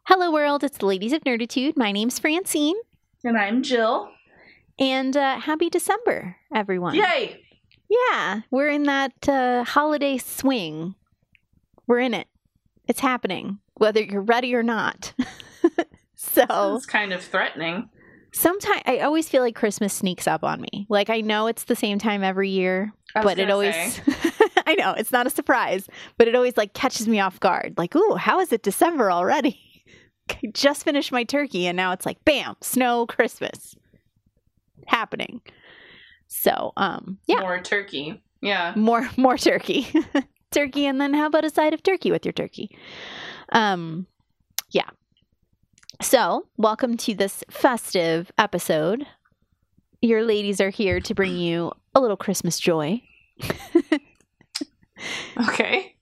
Hello, world. It's the Ladies of Nerditude. My name's Francine. And I'm Jill. And happy December, everyone. Yay! Yeah, we're in that holiday swing. We're in it. It's happening, whether you're ready or not. So it's kind of threatening. Sometimes I always feel like Christmas sneaks up on me. Like, I know it's the same time every year, but it always I know it's not a surprise, but it always like catches me off guard. Like, ooh, how is it December already? I just finished my turkey and now it's like, bam, snow, Christmas happening. So, yeah. More turkey. Yeah. More turkey. Turkey, and then how about a side of turkey with your turkey? Yeah. So, welcome to this festive episode. Your ladies are here to bring you a little Christmas joy. Okay.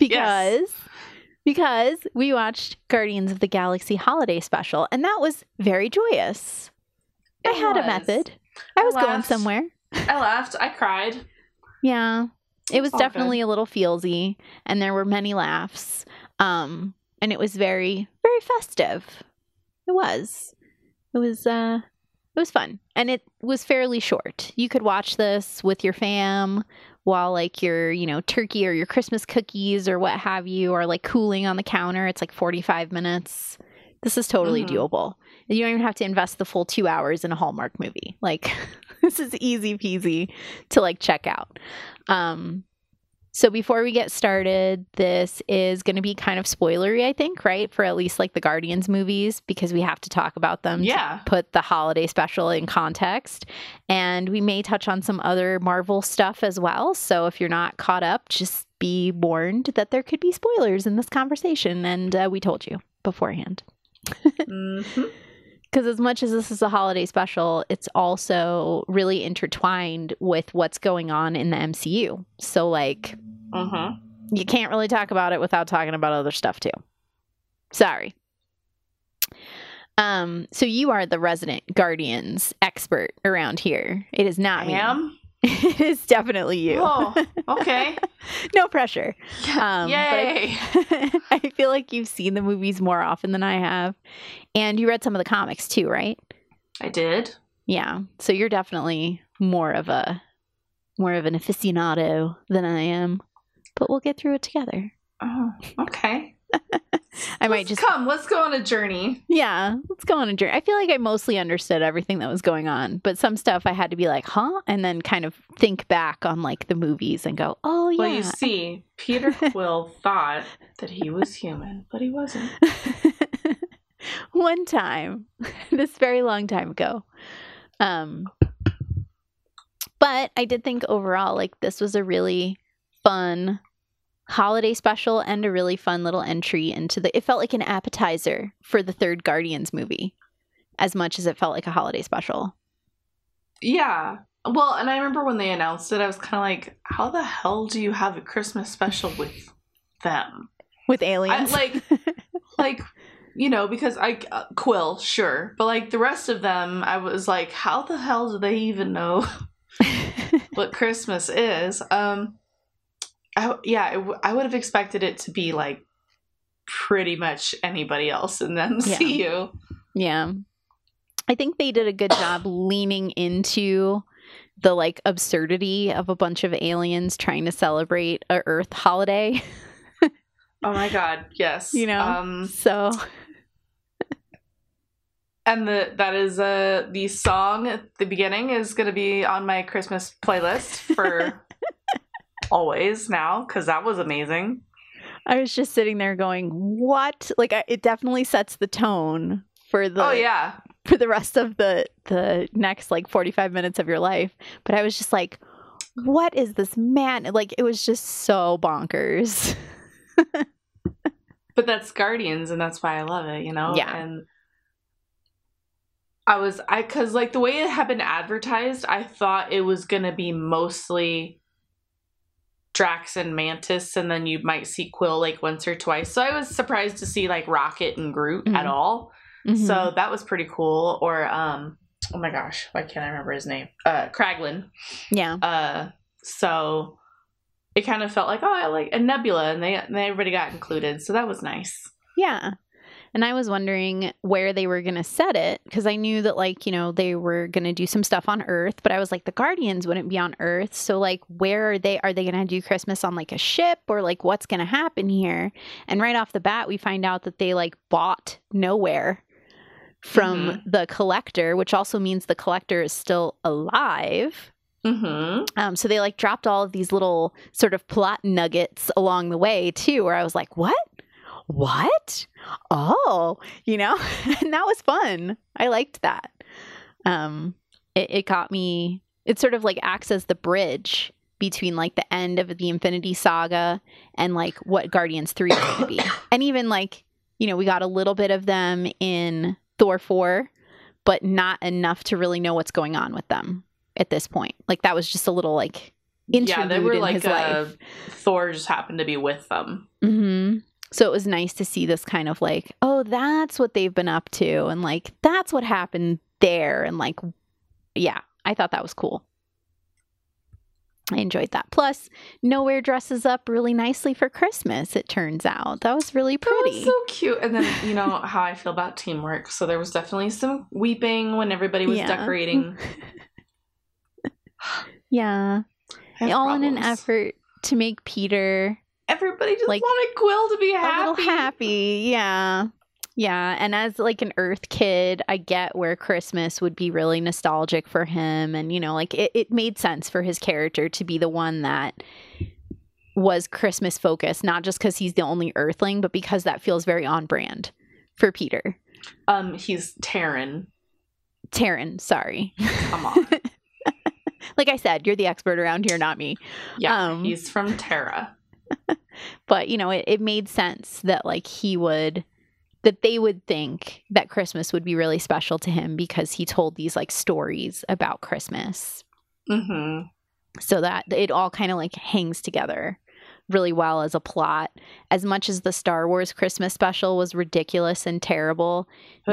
Because we watched Guardians of the Galaxy Holiday Special, and that was very joyous. I had a method. I was going somewhere. I laughed. I cried. Yeah. It was definitely a little feelsy, and there were many laughs. And it was very, very festive. It was fun, and it was fairly short. You could watch this with your fam while like your, turkey or your Christmas cookies or what have you are like cooling on the counter. It's like 45 minutes. This is totally doable. You don't even have to invest the full 2 hours in a Hallmark movie. Like, this is easy peasy to like check out. So before we get started, this is going to be kind of spoilery, I think, right? For at least like the Guardians movies, because we have to talk about them to put the holiday special in context. And we may touch on some other Marvel stuff as well. So if you're not caught up, just be warned that there could be spoilers in this conversation. And we told you beforehand. Because as much as this is a holiday special, it's also really intertwined with what's going on in the MCU. So, like, you can't really talk about it without talking about other stuff, too. Sorry. So you are the resident Guardians expert around here. It is not me. I am? It is definitely you. Oh, okay. No pressure. Yay! But I feel like you've seen the movies more often than I have. And you read some of the comics too, right? I did. Yeah. So you're definitely more of an aficionado than I am. But we'll get through it together. Oh, okay. Let's go on a journey. Yeah, let's go on a journey. I feel like I mostly understood everything that was going on, but some stuff I had to be like, huh? And then kind of think back on like the movies and go, oh yeah. Well, you see, Peter Quill thought that he was human, but he wasn't. One time, this very long time ago. But I did think overall, like, this was a really fun holiday special and a really fun little entry into it felt like an appetizer for the third Guardians movie as much as it felt like a holiday special. Yeah. Well, and I remember when they announced it, I was kind of like, how the hell do you have a Christmas special with them? With aliens? Because Quill, sure. But like the rest of them, I was like, how the hell do they even know what Christmas is? I would have expected it to be like pretty much anybody else in the MCU. Yeah. I think they did a good job leaning into the like absurdity of a bunch of aliens trying to celebrate a Earth holiday. Oh my God, yes. So. And the song at the beginning is going to be on my Christmas playlist for always now, because that was amazing. I was just sitting there going, what? Like, it definitely sets the tone for the for the rest of the next like 45 minutes of your life. But I was just like, what is this man? Like, it was just so bonkers. But that's Guardians, and that's why I love it, Yeah. And because like the way it had been advertised, I thought it was gonna be mostly Drax and Mantis, and then you might see Quill like once or twice. So I was surprised to see like Rocket and Groot at all. So that was pretty cool. Or oh my gosh, why can't I remember his name? Kraglin. Yeah. So it kind of felt like, oh, I like a Nebula, and they everybody got included, so that was nice. Yeah. And I was wondering where they were going to set it because I knew that, like, you know, they were going to do some stuff on Earth, but I was like, the Guardians wouldn't be on Earth. So, like, where are they? Are they going to do Christmas on, like, a ship or, like, what's going to happen here? And right off the bat, we find out that they, like, bought Nowhere from the Collector, which also means the Collector is still alive. So they like dropped all of these little sort of plot nuggets along the way too, where I was like, what? Oh, you know, and that was fun. I liked that. It got me, it sort of like acts as the bridge between like the end of the Infinity Saga and like what Guardians 3 is going to be. And even like, you know, we got a little bit of them in Thor 4, but not enough to really know what's going on with them at this point. Like that was just a little like interlude they were in like his life. Thor just happened to be with them. So it was nice to see this kind of like, oh, that's what they've been up to, and like that's what happened there, and like, yeah, I thought that was cool. I enjoyed that. Plus, Nowhere dresses up really nicely for Christmas, it turns out. That was really pretty. That was so cute. And then, you know, how I feel about teamwork. So there was definitely some weeping when everybody was decorating. Yeah. All in an effort to make Peter... Everybody just like, wanted Quill to be happy. A little happy, yeah. Yeah, and as like an Earth kid, I get where Christmas would be really nostalgic for him. And, you know, like it made sense for his character to be the one that was Christmas focused, not just because he's the only Earthling, but because that feels very on brand for Peter. He's Terran. Terran, sorry. Come on. Like I said, you're the expert around here, not me. Yeah, he's from Terra. But, you know, it made sense that like that they would think that Christmas would be really special to him because he told these like stories about Christmas. So that it all kind of like hangs together really well as a plot. As much as the Star Wars Christmas special was ridiculous and terrible,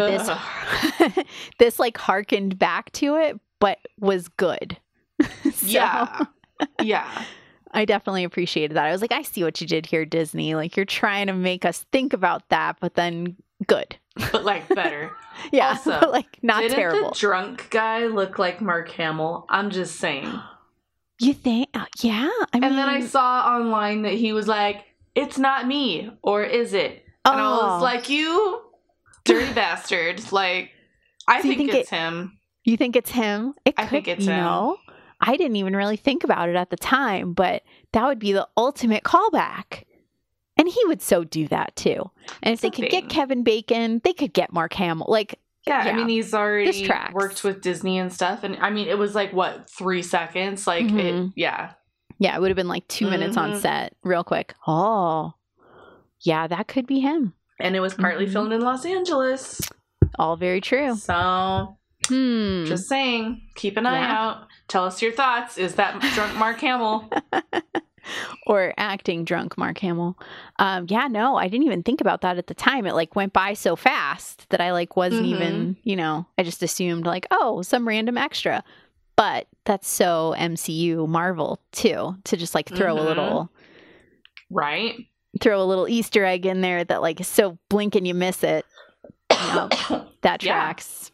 this like harkened back to it, but was good. Yeah. I definitely appreciated that. I was like, I see what you did here, Disney. Like, you're trying to make us think about that, but then good. But, like, better. Yeah, also, but, like, not didn't terrible. The drunk guy look like Mark Hamill? I'm just saying. You think? Yeah. I mean... And then I saw online that he was like, it's not me, or is it? And I was like, you dirty bastard. Like, I think it's him. You think it's him? I think it's him. Know? I didn't even really think about it at the time, but that would be the ultimate callback. And he would so do that too. And if they could get Kevin Bacon, they could get Mark Hamill. Like, yeah, I mean, he's already worked with Disney and stuff. And I mean, it was like, what, 3 seconds? Like, Yeah, it would have been like 2 minutes on set real quick. Oh, yeah, that could be him. And it was partly filmed in Los Angeles. All very true. So, just saying, keep an eye out. Tell us your thoughts. Is that drunk Mark Hamill? Or acting drunk Mark Hamill. Yeah, no, I didn't even think about that at the time. It like went by so fast that I like wasn't even, you know, I just assumed like, oh, some random extra. But that's so MCU Marvel too, to just like throw a little throw a little Easter egg in there that like is so blink and you miss it. You know, that tracks.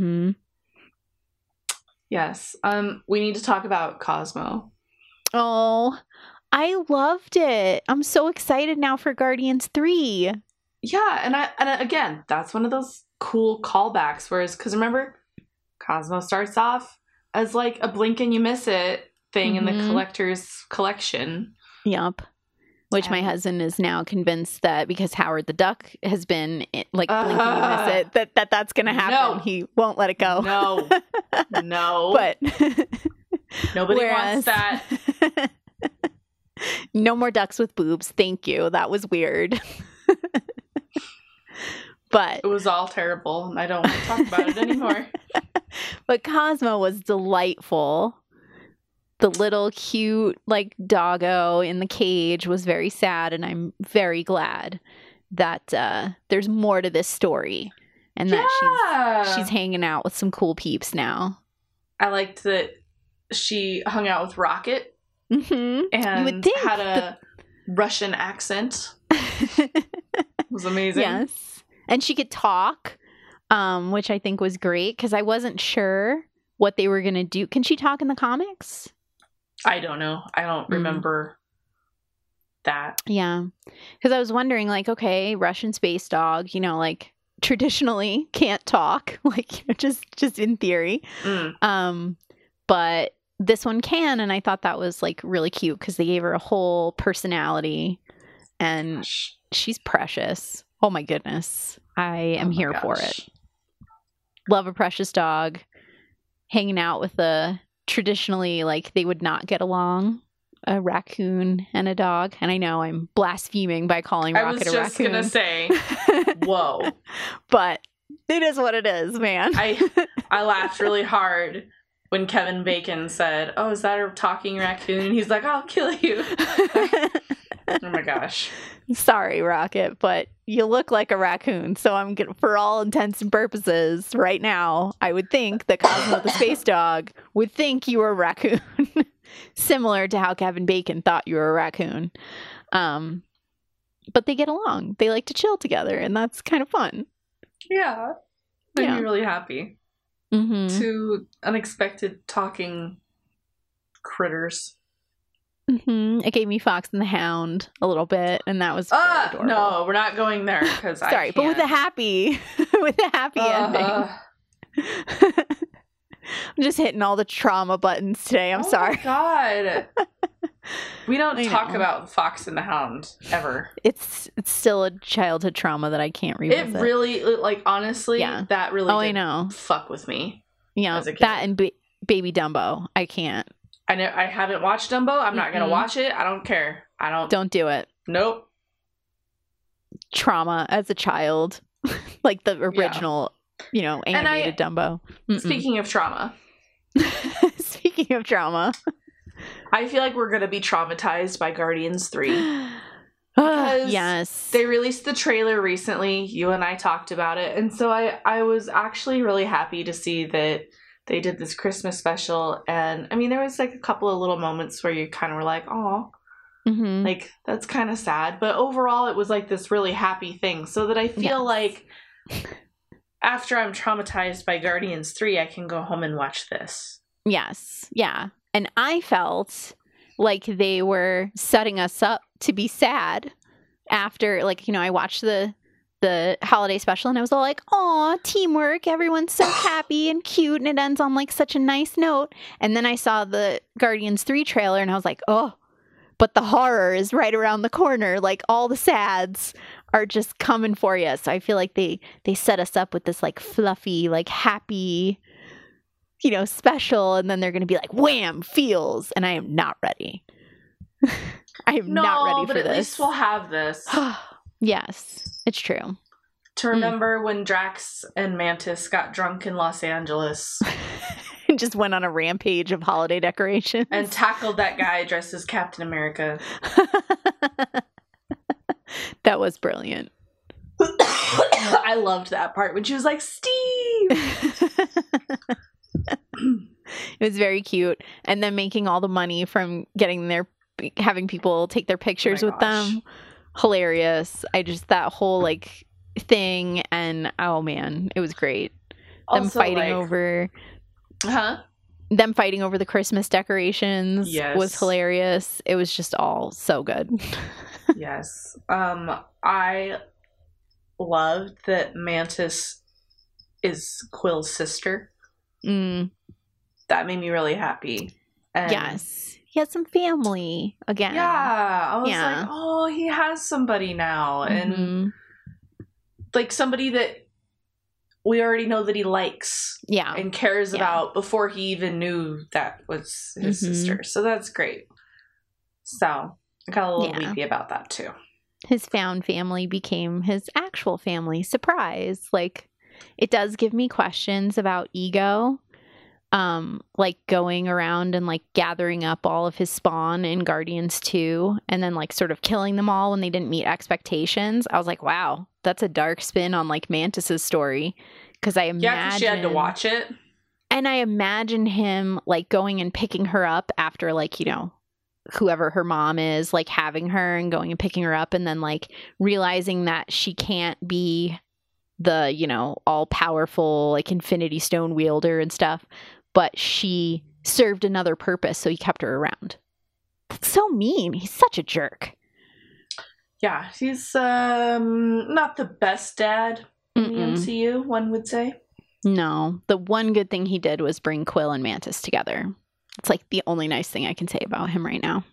Yes. We need to talk about Cosmo. Oh, I loved it. I'm so excited now for Guardians 3. Yeah, and again, that's one of those cool callbacks. Whereas, because remember, Cosmo starts off as like a blink and you miss it thing in the collector's collection. Yup. Which my husband is now convinced that because Howard the Duck has been like blink and you miss it, that's going to happen. No. He won't let it go. No. But nobody wants that. No more ducks with boobs. Thank you. That was weird. But it was all terrible. I don't want to talk about it anymore. But Cosmo was delightful. The little cute like doggo in the cage was very sad, and I'm very glad that there's more to this story and that she's hanging out with some cool peeps now. I liked that she hung out with Rocket and you would think had a Russian accent. It was amazing. Yes. And she could talk, which I think was great because I wasn't sure what they were going to do. Can she talk in the comics? I don't know. I don't remember that. Yeah. Because I was wondering, like, okay, Russian space dog, you know, like traditionally can't talk, like just in theory. But this one can, and I thought that was like really cute because they gave her a whole personality, and she's precious. Oh my goodness. I am here for it. Love a precious dog. Hanging out with a traditionally, like, they would not get along, a raccoon and a dog. And I know I'm blaspheming by calling Rocket a raccoon. I was just gonna say, whoa. But it is what it is, man. I laughed really hard when Kevin Bacon said, "Oh, is that a talking raccoon?" He's like, "I'll kill you." Oh my gosh. Sorry, Rocket, but you look like a raccoon. So I'm gonna, for all intents and purposes, right now, I would think that Cosmo the space dog would think you were a raccoon. Similar to how Kevin Bacon thought you were a raccoon. But they get along. They like to chill together, and that's kind of fun. Yeah. Made me really happy. Two unexpected talking critters. It gave me Fox and the Hound a little bit, and that was adorable. No, we're not going there because sorry, but with a happy, ending. I'm just hitting all the trauma buttons today. I'm sorry. Oh my God. We don't talk about Fox and the Hound ever. It's still a childhood trauma that I can't revisit. It really, like, honestly, that really I know. Fuck with me. Yeah, that and Baby Dumbo. I can't. I haven't watched Dumbo. I'm not gonna watch it. I don't care. Don't do it. Nope. Trauma as a child, like the original, animated Dumbo. Speaking of trauma. Speaking of trauma. I feel like we're gonna be traumatized by Guardians 3. Because yes. They released the trailer recently. You and I talked about it. And so I was actually really happy to see that they did this Christmas special. And I mean, there was like a couple of little moments where you kind of were like, oh, like, that's kind of sad. But overall, it was like this really happy thing. So that I feel like after I'm traumatized by Guardians 3, I can go home and watch this. Yes. Yeah. And I felt like they were setting us up to be sad after, like, I watched the holiday special and I was all like, aw, teamwork, everyone's so happy and cute, and it ends on like such a nice note. And then I saw the Guardians 3 trailer and I was like, oh, but the horror is right around the corner. Like, all the sads are just coming for you. So I feel like they set us up with this like fluffy, like happy, special, and then they're going to be like, wham, feels, and I am not ready. I am not ready for this. But at least we'll have this. Yes, it's true. To remember when Drax and Mantis got drunk in Los Angeles. And just went on a rampage of holiday decorations. And tackled that guy dressed as Captain America. That was brilliant. I loved that part when she was like, Steve! It was very cute. And then making all the money from having people take their pictures with them. Hilarious. That whole like thing, and oh man, it was great. Them fighting over the Christmas decorations was hilarious. It was just all so good. Yes. I loved that Mantis is Quill's sister. That made me really happy. And yes. He has some family again. Yeah. I was like, oh, he has somebody now. And like somebody that we already know that he likes. Yeah. And cares about before he even knew that was his sister. So that's great. So I got a little weepy about that too. His found family became his actual family. Surprise. Like, it does give me questions about Ego. Like going around and like gathering up all of his spawn in Guardians 2 and then like sort of killing them all when they didn't meet expectations. I was like, wow, that's a dark spin on like Mantis's story. Because I imagine... Yeah, because she had to watch it. And I imagine him like going and picking her up after like, whoever her mom is, like having her and going and picking her up and then like realizing that she can't be the, you know, all powerful like Infinity Stone wielder and stuff, but she served another purpose, so he kept her around. That's so mean. He's such a jerk. Yeah, he's not the best dad in the MCU, one would say. No, the one good thing he did was bring Quill and Mantis together. It's like the only nice thing I can say about him right now.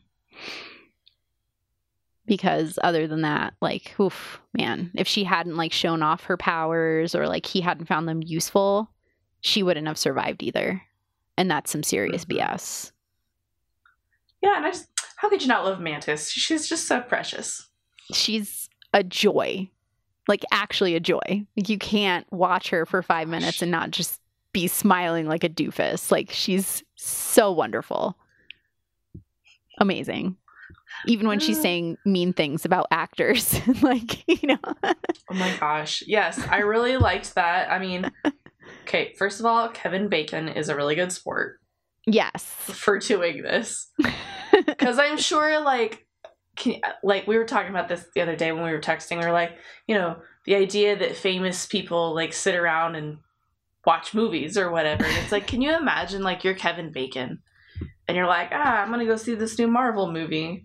Because other than that, like, oof, man, if she hadn't like shown off her powers or like he hadn't found them useful, she wouldn't have survived either. And that's some serious BS. Yeah, and how could you not love Mantis? She's just so precious. She's a joy. Like, actually a joy. Like, you can't watch her for 5 minutes and not just be smiling like a doofus. Like, she's so wonderful. Amazing. Even when she's saying mean things about actors. Like, you know. Oh my gosh. Yes, I really liked that. I mean, okay, first of all, Kevin Bacon is a really good sport. Yes. For doing this. Because I'm sure, like, we were talking about this the other day when we were texting. We were like, you know, the idea that famous people like sit around and watch movies or whatever. And it's like, can you imagine like you're Kevin Bacon and you're like, I'm gonna go see this new Marvel movie,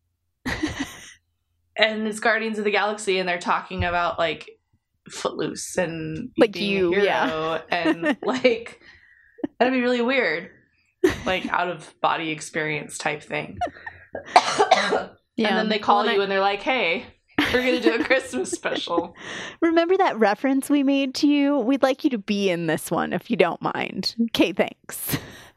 and it's Guardians of the Galaxy, and they're talking about like Footloose and like being a hero, and like that'd be really weird, like out of body experience type thing. Yeah. And then they call you and they're like, hey, we're going to do a Christmas special. Remember that reference we made to you? We'd like you to be in this one if you don't mind. Okay, thanks.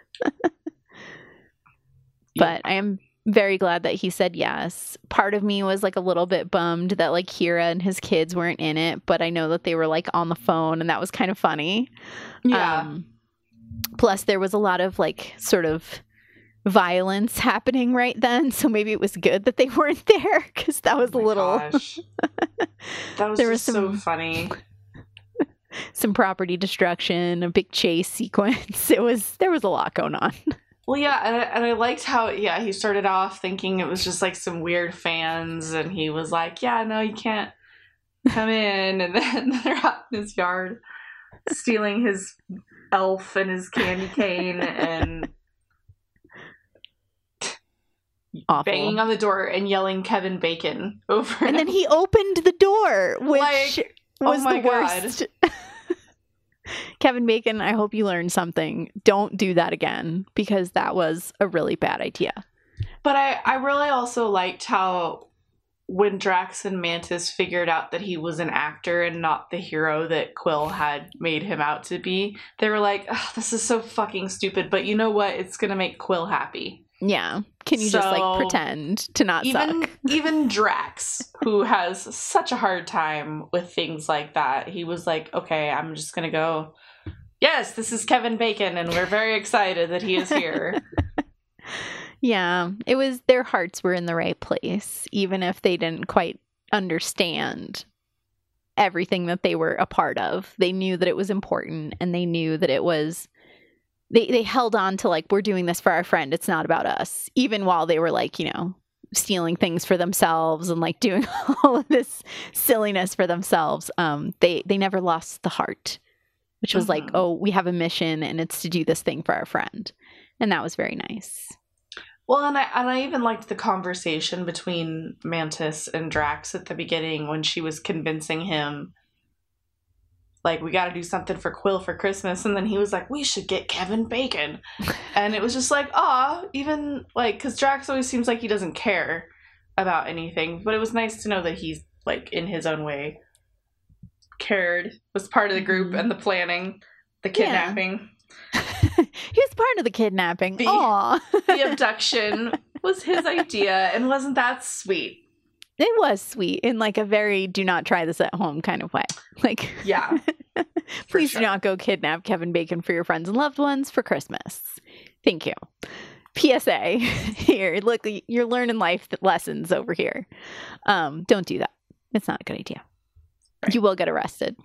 But I am very glad that he said yes. Part of me was like a little bit bummed that like Kira and his kids weren't in it, but I know that they were like on the phone and that was kind of funny. Yeah. Plus there was a lot of like sort of violence happening right then, so maybe it was good that they weren't there because that was a little gosh. That was just so funny. Some property destruction, a big chase sequence. There was a lot going on. Well, yeah, and I liked how he started off thinking it was just like some weird fans, and he was like, yeah, no, you can't come in, and then they're out in his yard stealing his elf and his candy cane and awful. Banging on the door and yelling Kevin Bacon over. And then he opened the door, which was the worst. Kevin Bacon, I hope you learned something. Don't do that again, because that was a really bad idea. But I really also liked how when Drax and Mantis figured out that he was an actor and not the hero that Quill had made him out to be, they were like, this is so fucking stupid, but you know what? It's going to make Quill happy. Yeah. Can you just like pretend to not suck? Even Drax, who has such a hard time with things like that, he was like, okay, I'm just going to go, yes, this is Kevin Bacon, and we're very excited that he is here. Yeah. It was, their hearts were in the right place, even if they didn't quite understand everything that they were a part of. They knew that it was important, and they knew that it was, they held on to like, we're doing this for our friend, it's not about us, even while they were like, you know, stealing things for themselves and like doing all of this silliness for themselves. They never lost the heart, which was like, oh, we have a mission and it's to do this thing for our friend. And that was very nice. Well, and I even liked the conversation between Mantis and Drax at the beginning when she was convincing him, like, we got to do something for Quill for Christmas. And then he was like, we should get Kevin Bacon. And it was just like, even like, because Drax always seems like he doesn't care about anything. But it was nice to know that he's, like, in his own way, cared, was part of the group and the planning, the kidnapping. Yeah. He was part of the kidnapping. The abduction was his idea. And wasn't that sweet? It was sweet in like a very do not try this at home kind of way. Like, yeah, please do not go kidnap Kevin Bacon for your friends and loved ones for Christmas. Thank you. PSA here. Look, you're learning life lessons over here. Don't do that. It's not a good idea. Right. You will get arrested.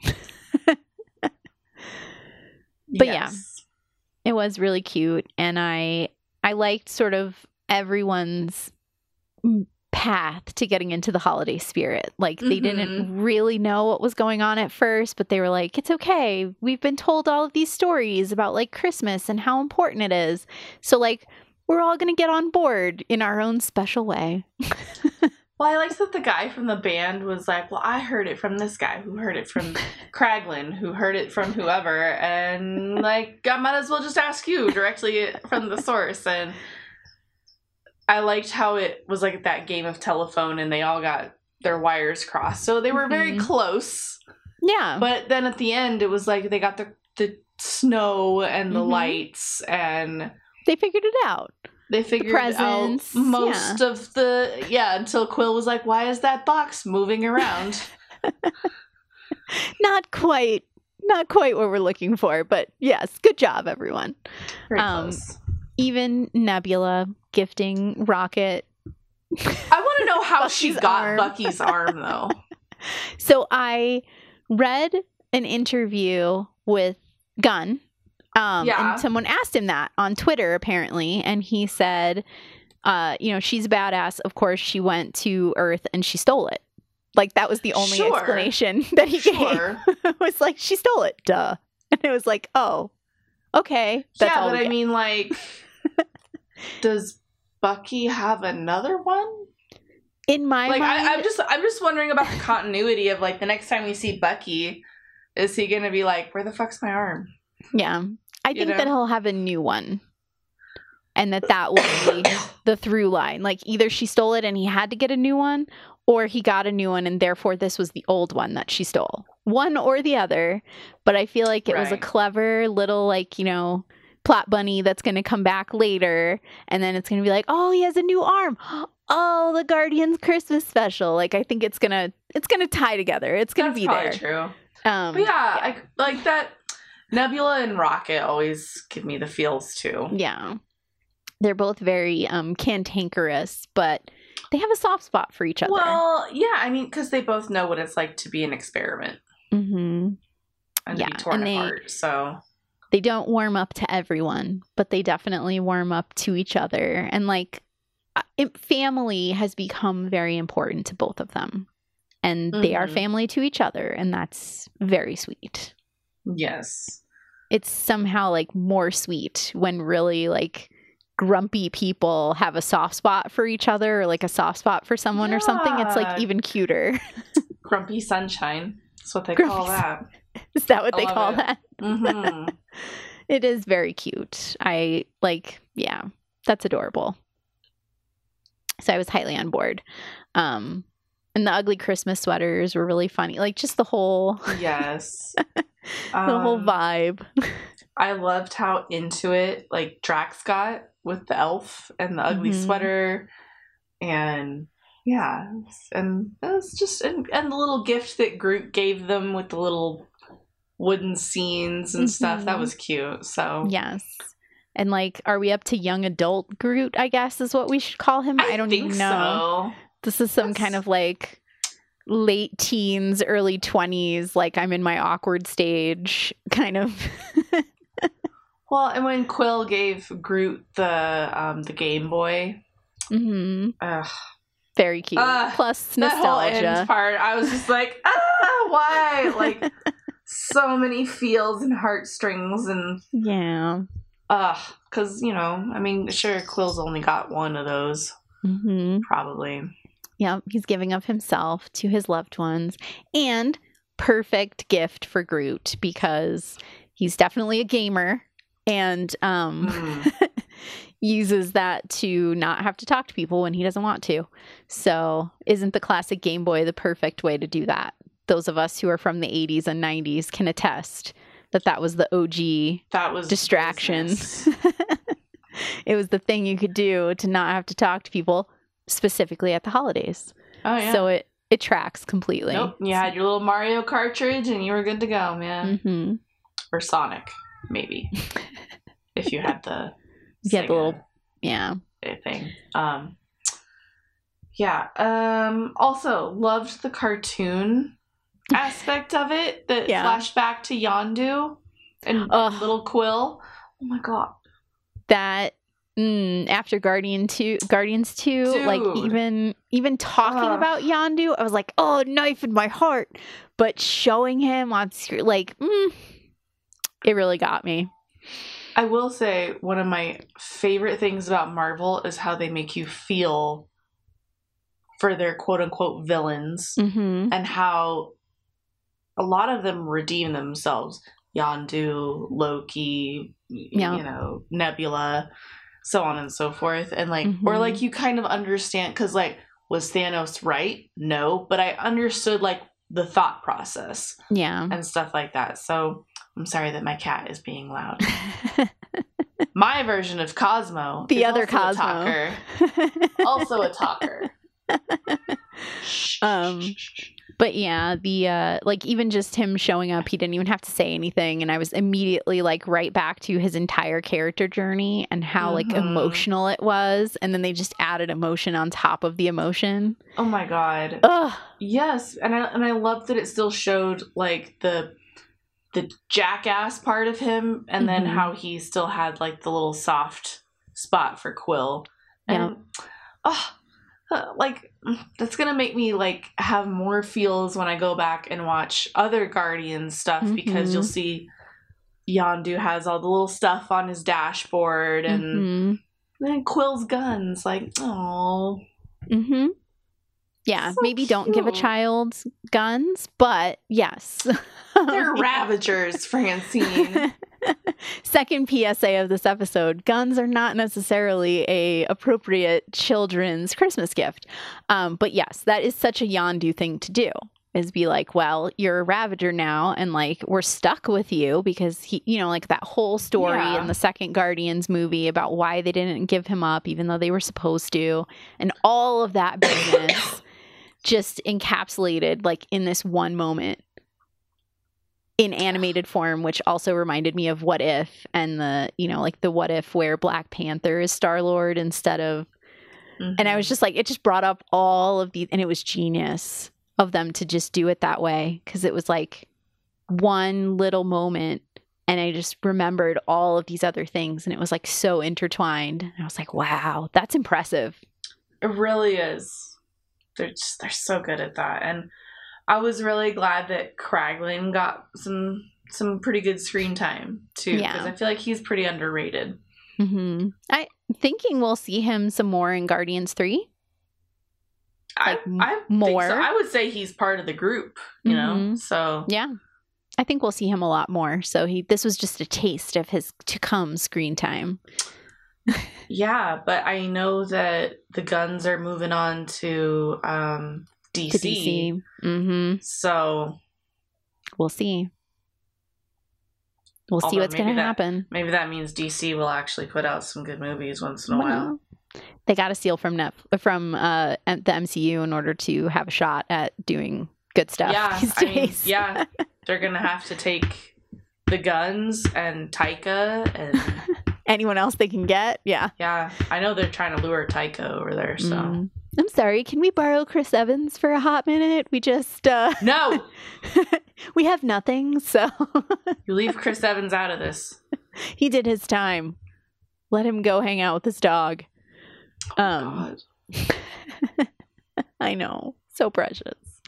But yeah, it was really cute. And I liked sort of everyone's path to getting into the holiday spirit. Like they didn't really know what was going on at first, but they were like, it's okay. We've been told all of these stories about like Christmas and how important it is. So like we're all going to get on board in our own special way. Well, I liked that the guy from the band was like, well, I heard it from this guy who heard it from Kraglin, who heard it from whoever, and like I might as well just ask you directly from the source. And I liked how it was like that game of telephone and they all got their wires crossed. So they were very close. Yeah. But then at the end, it was like they got the snow and the lights and... They figured it out. They figured out most of the... Yeah, until Quill was like, why is that box moving around? Not quite what we're looking for, but yes, good job, everyone. Very close. Even Nebula gifting Rocket. I want to know how she got Bucky's arm, though. So I read an interview with Gunn. And someone asked him that on Twitter, apparently. And he said, she's badass. Of course, she went to Earth and she stole it. Like, that was the only explanation that he gave. It was like, she stole it. Duh. And it was like, oh, okay. That's all but I mean, like, does Bucky have another one? In my mind, I'm just wondering about the continuity of like the next time we see Bucky, is he gonna be like, where the fuck's my arm? Yeah, I think that he'll have a new one, and that will be the through line. Like either she stole it and he had to get a new one, or he got a new one and therefore this was the old one that she stole. One or the other. But I feel like it was a clever little plot bunny that's going to come back later, and then it's going to be like, oh, he has a new arm. Oh, the Guardians Christmas special. Like I think it's gonna tie together. It's gonna be there. That's probably true. But I like that. Nebula and Rocket always give me the feels too. Yeah, they're both very cantankerous, but they have a soft spot for each other. Well, yeah, I mean, because they both know what it's like to be an experiment and to be torn apart. So they don't warm up to everyone, but they definitely warm up to each other. And family has become very important to both of them, and they are family to each other, and that's very sweet. Yes. It's somehow more sweet when really grumpy people have a soft spot for each other, or a soft spot for someone or something. It's even cuter. Grumpy sunshine. That's what they call that. Is that what they call that? Mm-hmm. It is very cute. That's adorable. So I was highly on board. And the ugly Christmas sweaters were really funny. Just the whole... Yes. the whole vibe. I loved how into it Drax got with the elf and the ugly sweater. And and it was just... And the little gift that Groot gave them with the little wooden scenes and stuff. That was cute. So... Yes. And are we up to young adult Groot, I guess is what we should call him? I don't even know. So. This is some kind of late teens, early 20s, I'm in my awkward stage kind of. Well, and when Quill gave Groot the Game Boy. Very cute. Plus nostalgia. That whole end part, I was just like, why? So many feels and heartstrings and... Yeah. Because, sure, Quill's only got one of those. Probably. Yeah, he's giving of himself to his loved ones. And perfect gift for Groot because he's definitely a gamer and uses that to not have to talk to people when he doesn't want to. So isn't the classic Game Boy the perfect way to do that? Those of us who are from the 80s and 90s can attest that was the OG distraction. It was the thing you could do to not have to talk to people, specifically at the holidays. Oh, yeah. So it tracks completely. Nope. You had your little Mario cartridge and you were good to go, man. Or Sonic, maybe. If you had the little thing. Also loved the cartoon aspect of it that flashed back to Yondu and little Quill. Oh my god. That After Guardians 2, like even talking about Yondu, I was like, oh, knife in my heart. But showing him on screen, like, it really got me. I will say one of my favorite things about Marvel is how they make you feel for their quote unquote villains, and how a lot of them redeem themselves. Yondu, Loki, you know, Nebula, so on and so forth. And like, or like you kind of understand, because like, was Thanos right? No, but I understood like the thought process. Yeah. And stuff like that. So I'm sorry that my cat is being loud. My version of Cosmo. The other also Cosmo. A talker. Also a talker. But yeah, the like even just him showing up, he didn't even have to say anything, and I was immediately like right back to his entire character journey and how like emotional it was, and then they just added emotion on top of the emotion. Oh my god. Ugh. Yes, and I loved that it still showed like the jackass part of him, and then how he still had like the little soft spot for Quill. And like that's gonna make me like have more feels when I go back and watch other Guardians stuff, because you'll see Yondu has all the little stuff on his dashboard, and then Quill's guns, like, oh. Yeah, so maybe cute. Don't give a child guns, but yes. They're Ravagers, Francine. Second PSA of this episode: guns are not necessarily a appropriate children's Christmas gift. But yes, that is such a Yondu thing to do, is be like, well, you're a Ravager now, and like we're stuck with you because he, you know, like that whole story in the second Guardians movie about why they didn't give him up even though they were supposed to, and all of that business just encapsulated like in this one moment in animated form, which also reminded me of What If, and the, you know, like the What If where Black Panther is Star-Lord instead of, and I was just like, it just brought up all of these, and it was genius of them to just do it that way, because it was like one little moment and I just remembered all of these other things, and it was like so intertwined, and I was like, wow, that's impressive. It really is. They're so good at that. And I was really glad that Kraglin got some pretty good screen time too, because I feel like he's pretty underrated. I'm thinking we'll see him some more in Guardians 3. Like I more. Think so. I would say he's part of the group, you know. So yeah, I think we'll see him a lot more. So this was just a taste of his to come screen time. Yeah, but I know that the guns are moving on to DC. So we'll see. We'll see what's going to happen. Maybe that means DC will actually put out some good movies once in a while. They got a steal from the MCU in order to have a shot at doing good stuff these days. They're going to have to take the guns and Taika and anyone else they can get. Yeah, I know they're trying to lure Taika over there, so I'm sorry, can we borrow Chris Evans for a hot minute? We just no. We have nothing, so you leave Chris Evans out of this. He did his time. Let him go hang out with his dog. God. I know, so precious.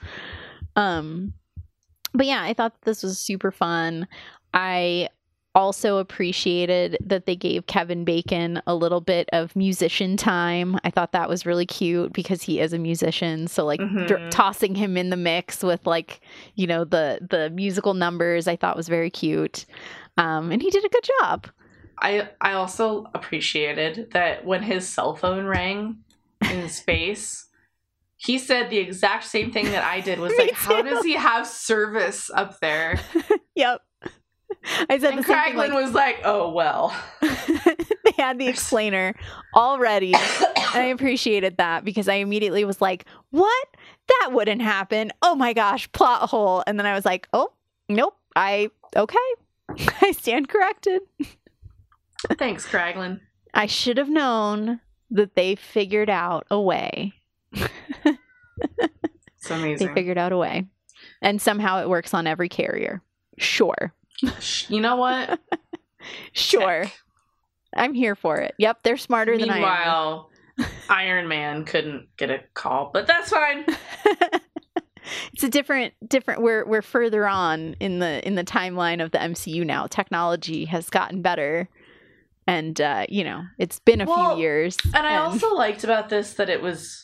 But yeah, I thought this was super fun. I also appreciated that they gave Kevin Bacon a little bit of musician time. I thought that was really cute because he is a musician. So like tossing him in the mix with like, you know, the musical numbers, I thought was very cute. And he did a good job. I also appreciated that when his cell phone rang in space, he said the exact same thing that I did, was like, how does he have service up there? Yep. I said and the same Kraglin thing, like, was like, oh, well. They had the explainer already. And I appreciated that because I immediately was like, what? That wouldn't happen. Oh my gosh, plot hole. And then I was like, oh, nope. Okay. I stand corrected. Thanks, Kraglin. I should have known that they figured out a way. It's amazing. They figured out a way. And somehow it works on every carrier. Sure. You know what? Sure. I'm here for it. Yep, they're smarter than I am. Meanwhile, Iron Man couldn't get a call, but that's fine. It's a different we're further on in the timeline of the MCU now. Technology has gotten better, and it's been a few years. And I also liked about this that it was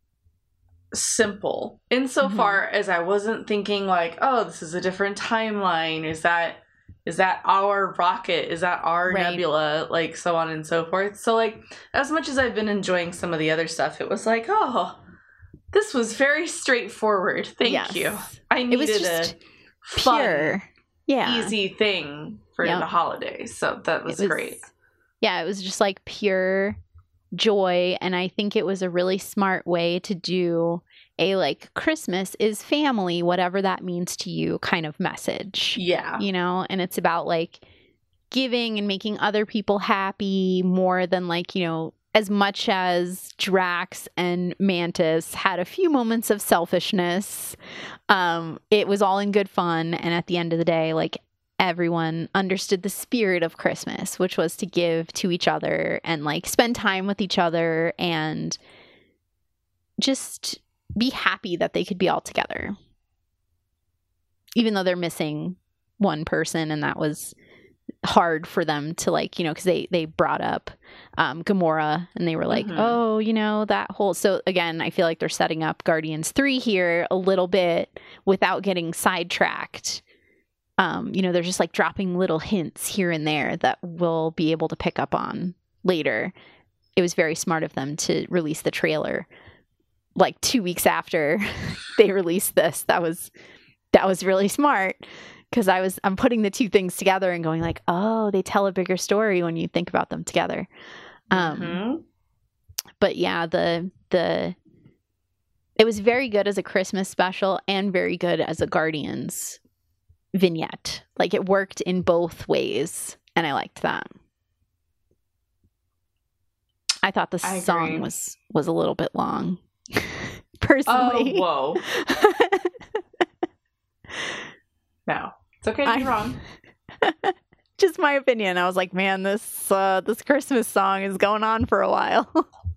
simple insofar as I wasn't thinking like, oh, this is a different timeline. Is that our rocket? Is that our nebula? Like, so on and so forth. So like, as much as I've been enjoying some of the other stuff, it was like, oh, this was very straightforward. Thank you. I needed a fun, easy thing for the holidays. So that was great. Yeah, it was just like pure joy. And I think it was a really smart way to do a like Christmas is family, whatever that means to you kind of message. Yeah. And it's about like giving and making other people happy more than like, as much as Drax and Mantis had a few moments of selfishness, it was all in good fun. And at the end of the day, like everyone understood the spirit of Christmas, which was to give to each other and like spend time with each other and just be happy that they could be all together. Even though they're missing one person, and that was hard for them to like, because they brought up Gamora, and they were like, oh, that whole. So again, I feel like they're setting up Guardians 3 here a little bit without getting sidetracked. They're just like dropping little hints here and there that we'll be able to pick up on later. It was very smart of them to release the trailer like 2 weeks after they released this. That was really smart. Because I'm putting the two things together and going like, oh, they tell a bigger story when you think about them together. But yeah, it was very good as a Christmas special and very good as a Guardians vignette. Like it worked in both ways, and I liked that. I thought the song was a little bit long, personally. Oh, whoa. No, it's okay to be wrong. Just my opinion. I was like, man, this Christmas song is going on for a while.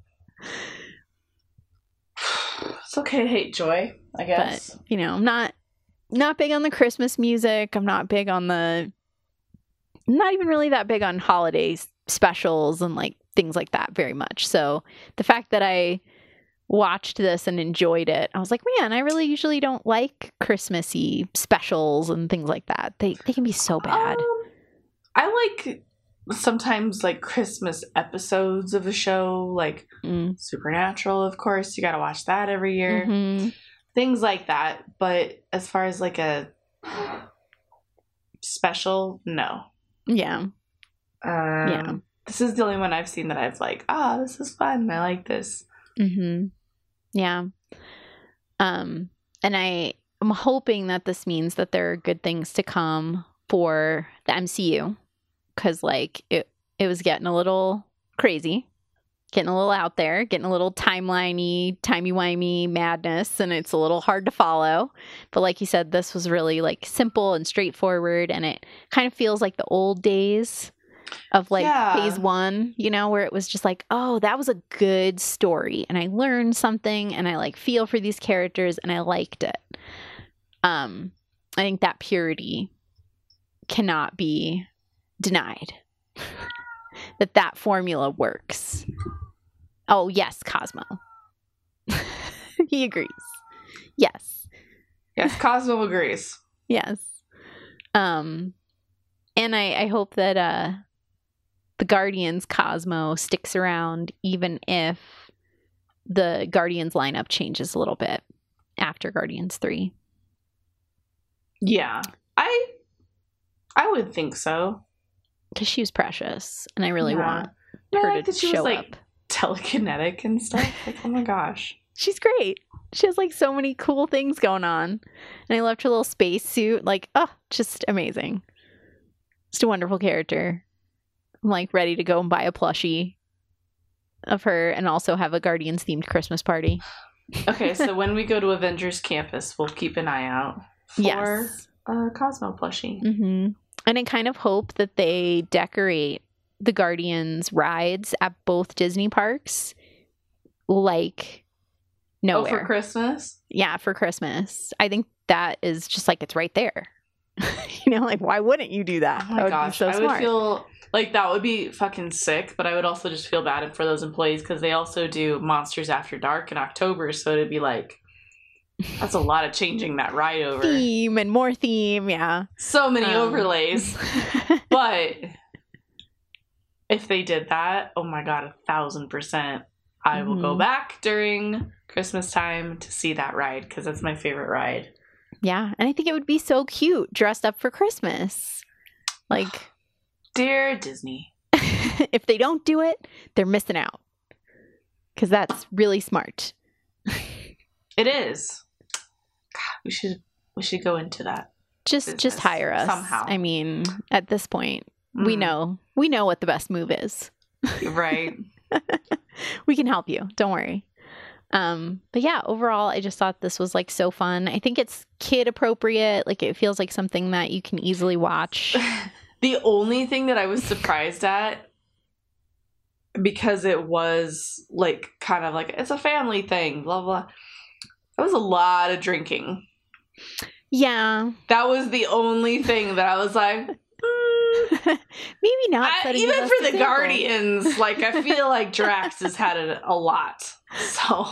It's okay to hate joy, I guess. But, I'm not big on the Christmas music. I'm not even really that big on holiday specials and like things like that very much. So the fact that I watched this and enjoyed it, I was like, man, I really usually don't like Christmassy specials and things like that. They can be so bad. I like sometimes like Christmas episodes of a show, like Supernatural, of course. You got to watch that every year. Mm-hmm. Things like that. But as far as like a special, no. Yeah. Yeah. This is the only one I've seen that I've like, this is fun. I like this. Mm-hmm. Yeah. And I'm hoping that this means that there are good things to come for the MCU, because like it was getting a little crazy, getting a little out there, getting a little timeliney, timey-wimey madness, and it's a little hard to follow. But like you said, this was really like simple and straightforward, and it kind of feels like the old days of like phase 1, where it was just like, oh, that was a good story and I learned something and I like feel for these characters and I liked it. I think that purity cannot be denied. that formula works. Oh yes, Cosmo. He agrees. Yes, Cosmo agrees. Yes. And I hope that the Guardians Cosmo sticks around, even if the Guardians lineup changes a little bit after Guardians 3. Yeah, I would think so. Because she was precious, and I really want her to show like, up. Telekinetic and stuff. Like, oh my gosh. She's great. She has like so many cool things going on. And I loved her little space suit. Like, just amazing. Just a wonderful character. I'm like ready to go and buy a plushie of her and also have a Guardians themed Christmas party. Okay, so when we go to Avengers Campus, we'll keep an eye out for a Cosmo plushie. Mm-hmm. And I kind of hope that they decorate the Guardians rides at both Disney parks like nowhere. Oh, for Christmas? Yeah, for Christmas. I think that is just like it's right there. You know, like why wouldn't you do that? Oh my gosh, I would feel like that would be fucking sick, but I would also just feel bad for those employees because they also do Monsters After Dark in October, so it'd be like that's a lot of changing that ride over. Theme and more theme, yeah. So many overlays. But if they did that, oh my god, 1,000%. I will go back during Christmas time to see that ride because that's my favorite ride. Yeah, and I think it would be so cute dressed up for Christmas. Like, dear Disney. If they don't do it, they're missing out. Because that's really smart. It is. God, we should go into that. Just hire us somehow. I mean, at this point, we know what the best move is. Right. We can help you. Don't worry. But yeah, overall, I just thought this was like so fun. I think it's kid appropriate. Like it feels like something that you can easily watch. The only thing that I was surprised at, because it was like kind of like it's a family thing, blah blah. That was a lot of drinking. Yeah, that was the only thing that I was like, maybe not. Even for the Guardians, like I feel like Drax has had it a lot. So,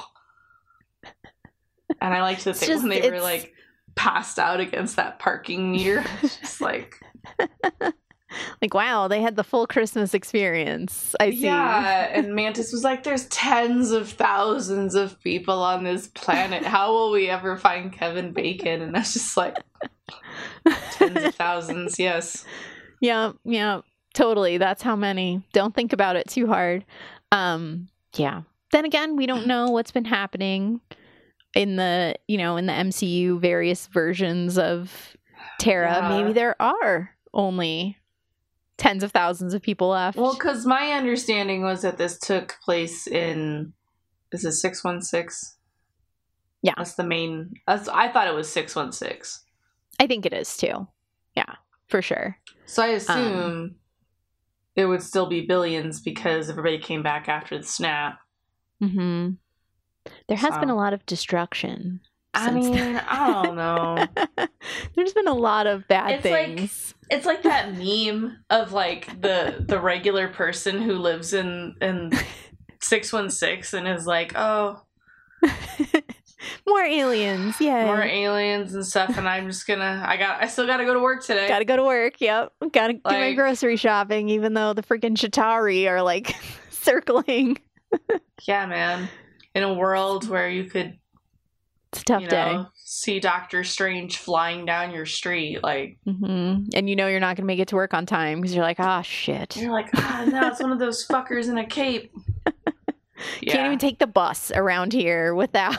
and I liked to think when they were like passed out against that parking meter, just like. Like, wow, they had the full Christmas experience. I see. Yeah, and Mantis was like, there's tens of thousands of people on this planet. How will we ever find Kevin Bacon? And I was just like, tens of thousands, yes. Yeah, totally. That's how many. Don't think about it too hard. Yeah. Then again, we don't know what's been happening in the MCU, various versions of Terra. Yeah. Maybe there are only tens of thousands of people left. Well, because my understanding was that this took place in, is it 616? Yeah. That's the main, I thought it was 616. I think it is too. Yeah, for sure. So I assume it would still be billions because everybody came back after the snap. Mm-hmm. There has been a lot of destruction. I mean, I don't know. There's been a lot of bad things. It's like that meme of like the regular person who lives in 616 and is like, oh, more aliens, yeah, more aliens and stuff. And I'm just I still gotta go to work today. Gotta go to work. Yep, gotta do my grocery shopping, even though the freaking Chitauri are like circling. Yeah, man. In a world where you could. It's a tough day. See Doctor Strange flying down your street, like, and you're not gonna make it to work on time because you're like, ah, shit. You're like, no, it's one of those fuckers in a cape. Can't even take the bus around here without,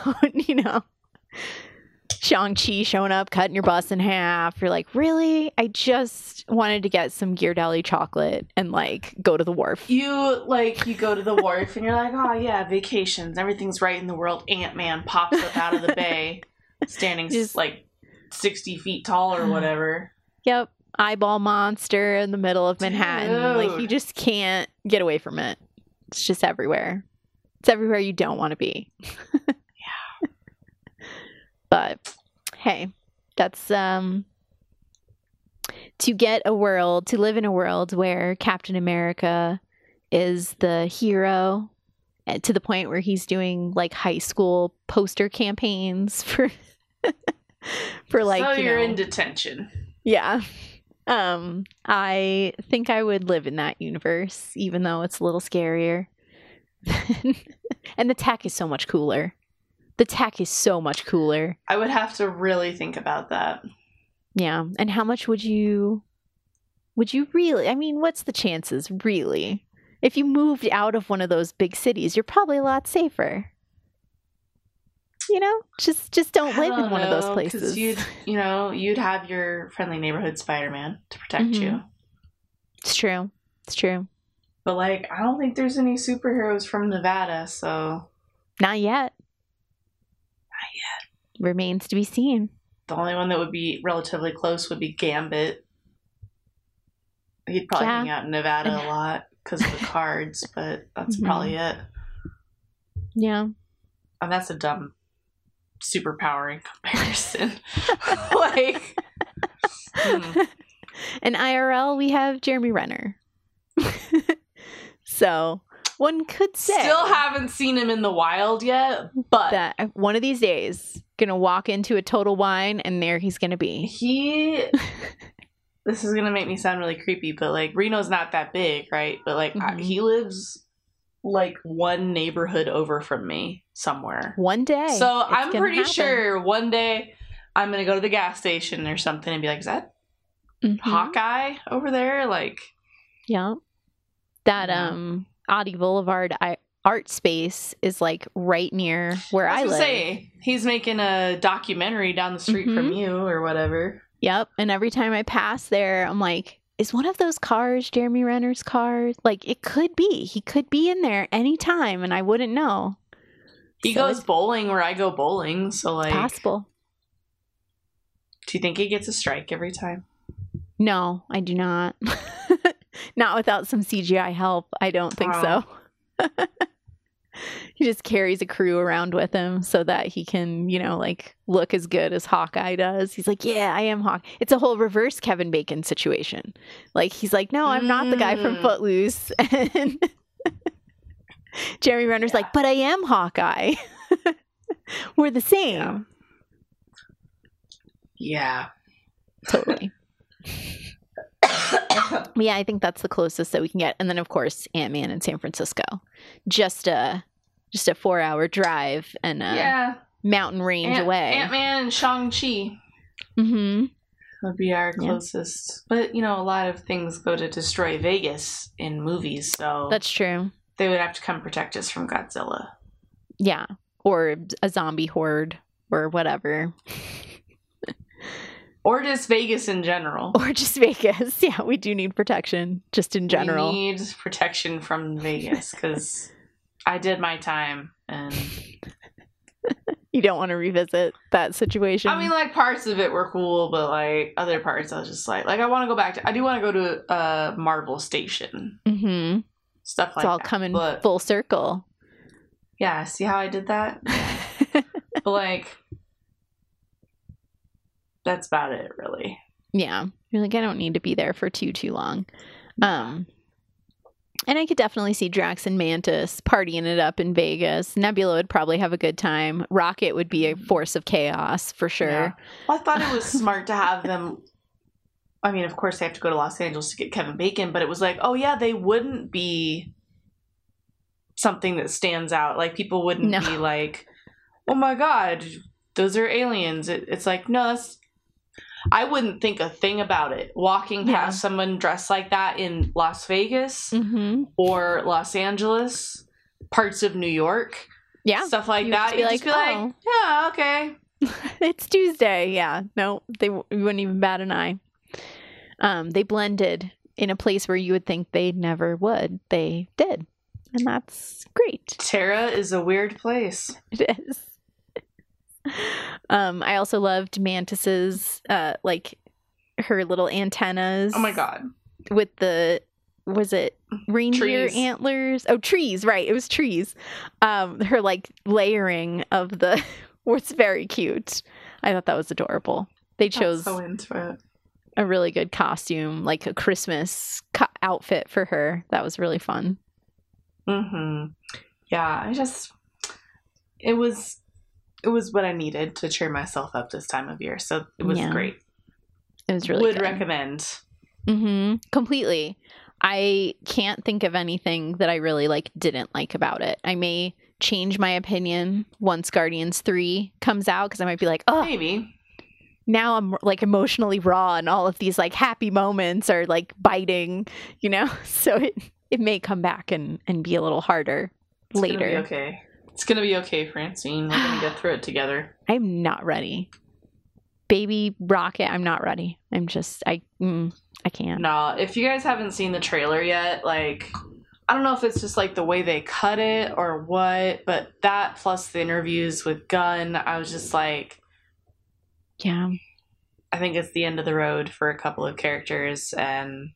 Shang-Chi showing up, cutting your bus in half. You're like, really? I just wanted to get some Ghirardelli chocolate and like go to the wharf. You go to the wharf and you're like, oh yeah, vacations. Everything's right in the world. Ant-Man pops up out of the bay, standing just like 60 feet tall or whatever. Yep. Eyeball monster in the middle of Manhattan. Dude. Like you just can't get away from it. It's just everywhere. It's everywhere you don't want to be. Yeah. But hey, that's to live in a world where Captain America is the hero to the point where he's doing like high school poster campaigns for like, so you're in detention. Yeah. I think I would live in that universe, even though it's a little scarier. And the tech is so much cooler. I would have to really think about that. Yeah. And how much would you really, I mean, what's the chances really? If you moved out of one of those big cities, you're probably a lot safer. Just don't live in one of those places. You'd have your friendly neighborhood Spider-Man to protect you. It's true. But like, I don't think there's any superheroes from Nevada, so. Not yet. Remains to be seen. The only one that would be relatively close would be Gambit. He'd probably hang out in Nevada a lot because of the cards, but that's probably it. Yeah. And that's a dumb superpower in comparison. Like, in IRL, we have Jeremy Renner. So one could say, still haven't seen him in the wild yet, but that one of these days gonna walk into a Total Wine and there he's gonna be. This is gonna make me sound really creepy, but like Reno's not that big, right? But like he lives like one neighborhood over from me somewhere. One day. So I'm pretty sure one day I'm gonna go to the gas station or something and be like, is that Hawkeye over there? Like, yeah. That Audi Boulevard art space is like right near where I live. He's making a documentary down the street from you or whatever. Yep. And every time I pass there, I'm like, is one of those cars Jeremy Renner's car? Like, it could be. He could be in there anytime and I wouldn't know. He goes bowling where I go bowling, so like, possible. Do you think he gets a strike every time? No, I do not. Not without some CGI help. I don't think so. He just carries a crew around with him so that he can, you know, like look as good as Hawkeye does. He's like, yeah, I am Hawkeye. It's a whole reverse Kevin Bacon situation. Like, he's like, no, I'm not the guy from Footloose. And Jeremy Renner's like, but I am Hawkeye. We're the same. Yeah. Totally. Yeah, I think that's the closest that we can get. And then, of course, Ant-Man in San Francisco. Just a 4-hour drive and a mountain range away. Ant-Man and Shang-Chi would be our closest. But, you know, a lot of things go to destroy Vegas in movies, so... That's true. They would have to come protect us from Godzilla. Yeah, or a zombie horde or whatever. Or just Vegas in general. Or just Vegas. Yeah, we do need protection, just in general. We need protection from Vegas, because I did my time, and... You don't want to revisit that situation? I mean, like, parts of it were cool, but, like, other parts I was just like, I want to go back to... I do want to go to Marvel Station. Mm-hmm. Stuff like that. It's all coming full circle. Yeah, see how I did that? But, like... That's about it, really. Yeah. You're like, I don't need to be there for too long. And I could definitely see Drax and Mantis partying it up in Vegas. Nebula would probably have a good time. Rocket would be a force of chaos, for sure. Yeah. Well, I thought it was smart to have them... I mean, of course, they have to go to Los Angeles to get Kevin Bacon, but it was like, oh, yeah, they wouldn't be something that stands out. Like, people wouldn't be like, oh, my God, those are aliens. It's like, no, that's... I wouldn't think a thing about it. Walking past someone dressed like that in Las Vegas or Los Angeles, parts of New York, stuff like that. You'd just be like, yeah, okay. It's Tuesday. Yeah. No, you wouldn't even bat an eye. They blended in a place where you would think they never would. They did. And that's great. Terra is a weird place. It is. I also loved Mantis's like her little antennas. Oh my God. With was it reindeer antlers? Oh, trees, right. It was trees. Her like layering of was very cute. I thought that was adorable. They chose so into it. A really good costume, like a Christmas outfit for her. That was really fun. Yeah, it was what I needed to cheer myself up this time of year. So it was great. It was really Would good. recommend. Completely. I can't think of anything that I really didn't like about it. I may change my opinion once Guardians 3 comes out, because I might be like, oh, maybe. Now I'm like emotionally raw and all of these like happy moments are like biting, you know? So it may come back and be a little harder later. Gonna be okay. It's going to be okay, Francine. We're going to get through it together. I'm not ready. Baby Rocket, I'm not ready. I'm just, I can't. No, if you guys haven't seen the trailer yet, like, I don't know if it's just like the way they cut it or what, but that plus the interviews with Gunn, I was just like, yeah, I think it's the end of the road for a couple of characters, and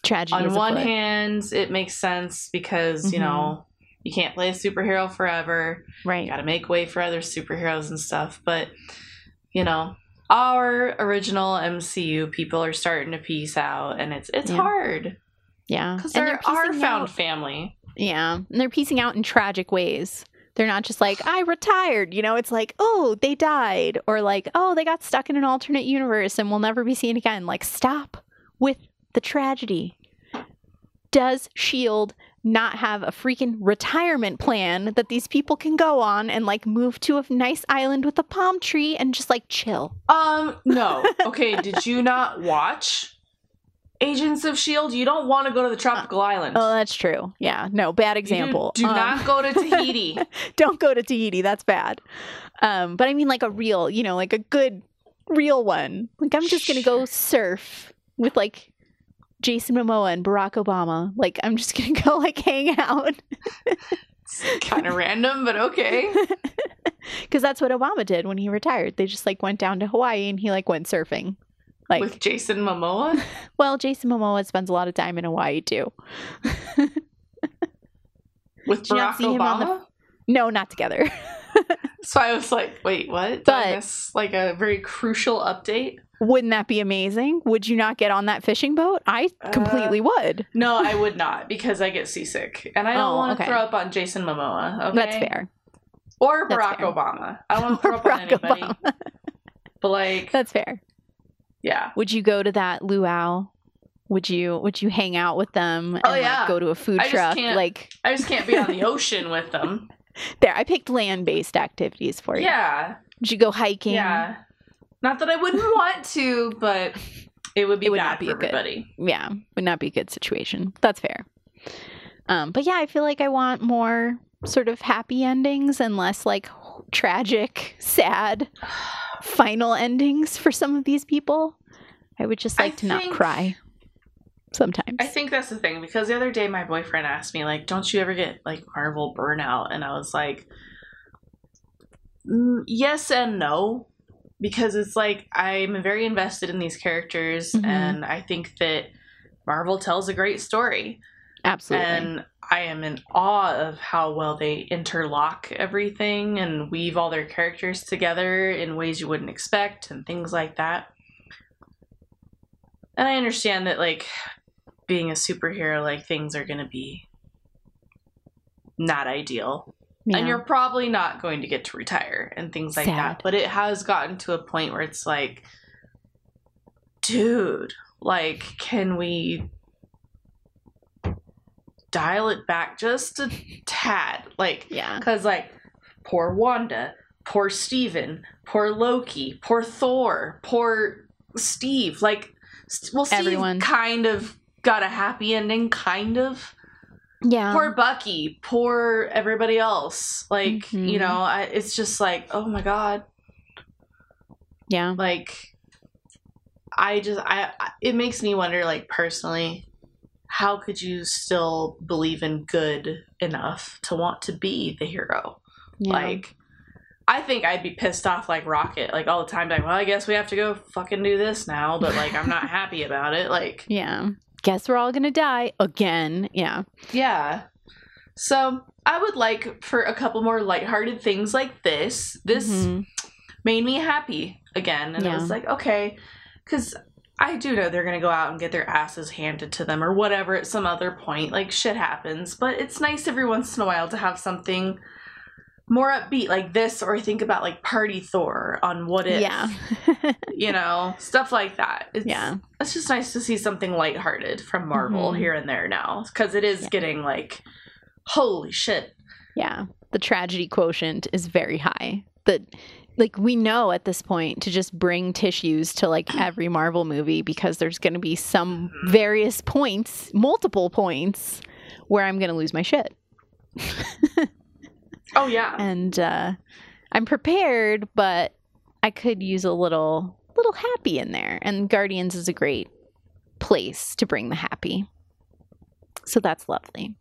Tragedy is on one afoot. hand, it makes sense because, you know, you can't play a superhero forever. Right. You got to make way for other superheroes and stuff. But, you know, our original MCU people are starting to peace out, and it's hard. Yeah. Because And they're piecing our found out- family. Yeah. And they're piecing out in tragic ways. They're not just like, I retired. You know, it's like, oh, they died. Or like, oh, they got stuck in an alternate universe and will never be seen again. Like, stop with the tragedy. Does S.H.I.E.L.D. not have a freaking retirement plan that these people can go on and like move to a nice island with a palm tree and just like chill? No. Okay, did you not watch Agents of S.H.I.E.L.D.? You don't want to go to the tropical island. Oh, that's true. Yeah. No, bad example. Do not go to Tahiti. Don't go to Tahiti. That's bad. But I mean like a real, you know, like a good real one. Like I'm just going to go surf with like Jason Momoa and Barack Obama. Like I'm just going to go like hang out. It's kind of random, but okay. Because that's what Obama did when he retired. They just like went down to Hawaii and he like went surfing. Like, with Jason Momoa? well, Jason Momoa spends a lot of time in Hawaii too. With Did you not Barack see him on Obama? No, not together. So I was like, wait, what? Did But- I miss like a very crucial update? Wouldn't that be amazing? Would you not get on that fishing boat? I completely would. No, I would not because I get seasick. And I don't Oh, want to okay. throw up on Jason Momoa. Okay? That's fair. Or That's Barack fair. Obama. I don't want to Or throw up on Barack anybody. Obama. But like, That's fair. yeah. Would you go to that luau? Would you hang out with them and Oh, yeah. like, go to a food I just truck? can't- Like I just can't be on the ocean with them. there, I picked land-based activities for you. Yeah. Would you go hiking? Yeah. Not that I wouldn't want to, but it would be It would bad not be for a good- everybody. Yeah, would not be a good situation. That's fair. But yeah, I feel like I want more sort of happy endings and less like tragic, sad final endings for some of these people. I would just like to not think- cry sometimes. I think that's the thing because the other day my boyfriend asked me like, "Don't you ever get like Marvel burnout?" And I was like, "Yes and no," because it's like I'm very invested in these characters, Mhm. and I think that Marvel tells a great story, Absolutely. and I am in awe of how well they interlock everything and weave all their characters together in ways you wouldn't expect and things like that. And I understand that like being a superhero, like things are going to be not ideal. Yeah. And you're probably not going to get to retire and things like Sad. that. But it has gotten to a point where it's like, dude, like, can we dial it back just a tad? Like, Yeah. because, like, poor Wanda, poor Steven, poor Loki, poor Thor, poor Steve. Like, well, Steve Everyone. kind of got a happy ending, kind of. Yeah. Poor Bucky, poor everybody else. Like, Mhm. you know, it's just like, oh my God. Yeah. Like, it makes me wonder, like, personally, how could you still believe in good enough to want to be the hero? Yeah. Like, I think I'd be pissed off like Rocket, like, all the time, like, well, I guess we have to go fucking do this now, but, like, I'm not happy about it. Like, Yeah. Guess we're all gonna die again. Yeah. yeah. So, I would like for a couple more lighthearted things like this. This Mhm. made me happy again. And Yeah. it was like, okay, because I do know they're going to go out and get their asses handed to them or whatever at some other point. Like, shit happens. But it's nice every once in a while to have something more upbeat like this, or think about like Party Thor on What If. Yeah. You know, stuff like that. Yeah. It's just nice to see something lighthearted from Marvel Mhm. here and there now. Because it is Yeah. getting like, holy shit. Yeah. The tragedy quotient is very high. But like we know at this point to just bring tissues to like every Marvel movie because there's going to be some various points, multiple points where I'm going to lose my shit. Oh, yeah. And I'm prepared, but I could use a little happy in there. And Guardians is a great place to bring the happy. So that's lovely.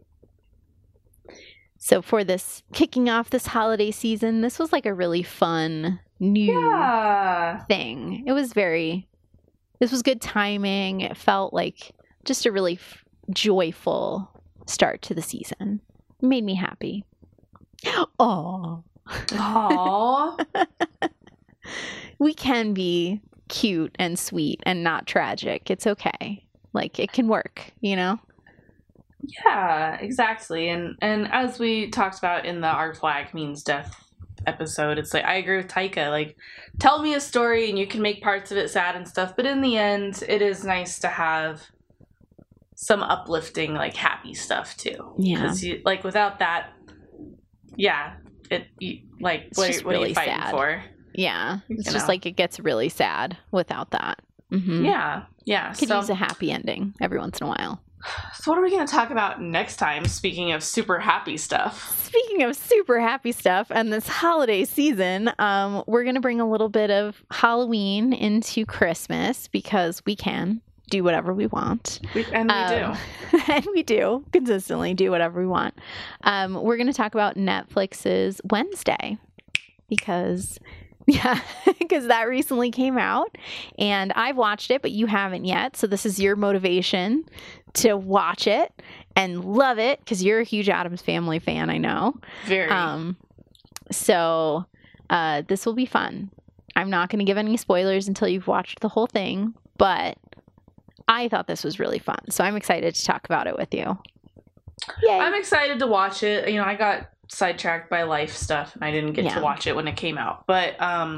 So for this kicking off this holiday season, this was like a really fun new Yeah. thing. This was good timing. It felt like just a really joyful start to the season. Made me happy. Oh. Aww. We can be cute and sweet and not tragic. It's okay. Like, it can work, you know? Yeah, exactly. And as we talked about in the Our Flag Means Death episode, it's like, I agree with Taika. Like, tell me a story and you can make parts of it sad and stuff, but in the end, it is nice to have some uplifting, like, happy stuff too. Yeah. Because like, without that, yeah, what are you fighting sad. for? Yeah. It's just like, it gets really sad without that. Mm-hmm. Yeah. Could use a happy ending every once in a while. So what are we going to talk about next time, speaking of super happy stuff? Speaking of super happy stuff and this holiday season, we're going to bring a little bit of Halloween into Christmas because we can do whatever we want. And we do. And we do consistently do whatever we want. We're going to talk about Netflix's Wednesday because that recently came out and I've watched it, but you haven't yet. So this is your motivation to watch it and love it because you're a huge Addams Family fan, I know. Very. So this will be fun. I'm not going to give any spoilers until you've watched the whole thing, but I thought this was really fun. So I'm excited to talk about it with you. Yay. I'm excited to watch it. You know, I got sidetracked by life stuff and I didn't get to watch it when it came out. But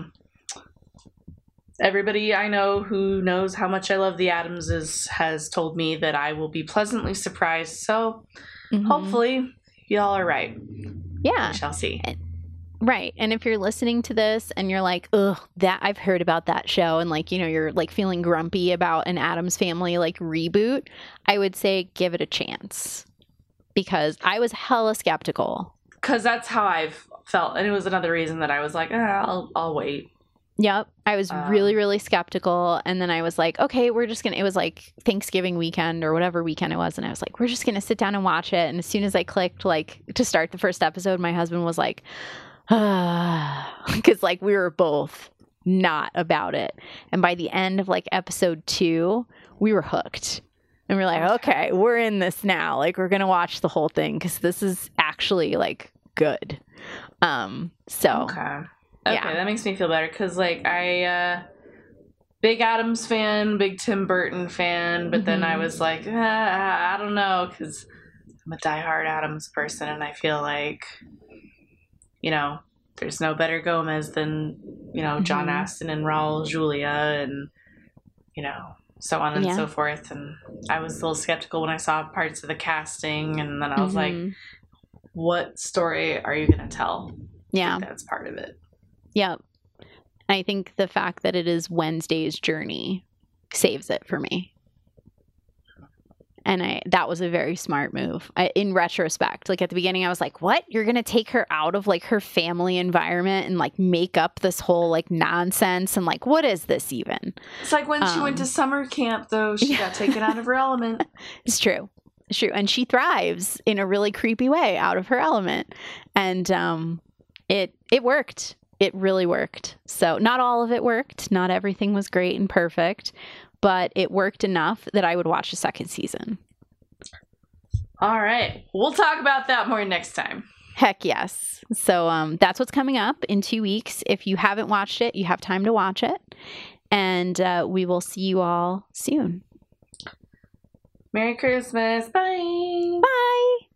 everybody I know who knows how much I love the Addamses has told me that I will be pleasantly surprised. So hopefully y'all are right. Yeah. We shall see. Right. And if you're listening to this and you're like, ugh, that I've heard about that show and like, you know, you're like feeling grumpy about an Addams Family like reboot, I would say give it a chance because I was hella skeptical. Because that's how I've felt. And it was another reason that I was like, I'll wait. Yep. I was really, really skeptical. And then I was like, okay, it was like Thanksgiving weekend or whatever weekend it was. And I was like, we're just going to sit down and watch it. And as soon as I clicked like to start the first episode, my husband was like, because like we were both not about it. And by the end of like episode 2, we were hooked. And we're like, okay, we're in this now. Like we're going to watch the whole thing because this is actually like good. Okay, that makes me feel better because, like, I, big Addams fan, big Tim Burton fan, but then I was like, I don't know, because I'm a diehard Addams person, and I feel like, you know, there's no better Gomez than, you know, John Astin and Raul Julia, and, you know, so on and so forth, and I was a little skeptical when I saw parts of the casting, and then I was like, what story are you going to tell? Yeah. I think that's part of it. Yep. I think the fact that it is Wednesday's journey saves it for me. And that was a very smart move. In retrospect, like at the beginning, I was like, what? You're going to take her out of like her family environment and like make up this whole like nonsense. And like, what is this even? It's like when she went to summer camp, though, she got taken out of her element. It's true. It's true. And she thrives in a really creepy way out of her element. And it worked. It really worked. So not all of it worked. Not everything was great and perfect, but it worked enough that I would watch a second season. All right. We'll talk about that more next time. Heck yes. So that's what's coming up in 2 weeks. If you haven't watched it, you have time to watch it. And we will see you all soon. Merry Christmas. Bye. Bye.